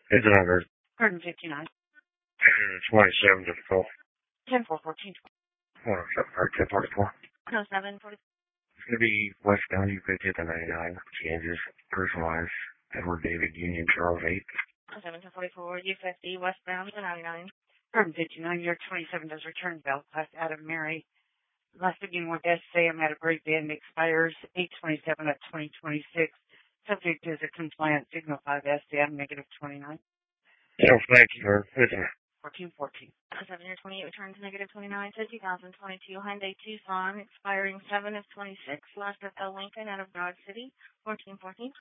It's another 159. 27 to the call. 10-4-14. 1044. 107-40. It's going to be westbound. You could hit the 99. Kansas. Personalized. Edward David Union Charles 8. 7-44. U50 westbound to 99. 159. Your 27 does return bell class Adam Mary. Last again with Sam at a break band expires 8/27 of 2026. Subject is a compliant signal 5 SDM negative 29. Yeah, thank you, sir. It's 1414. 7-28 returns negative 29 to 2022 Hyundai Tucson expiring 7 of 26. Last of L Lincoln out of Dodge City 1414.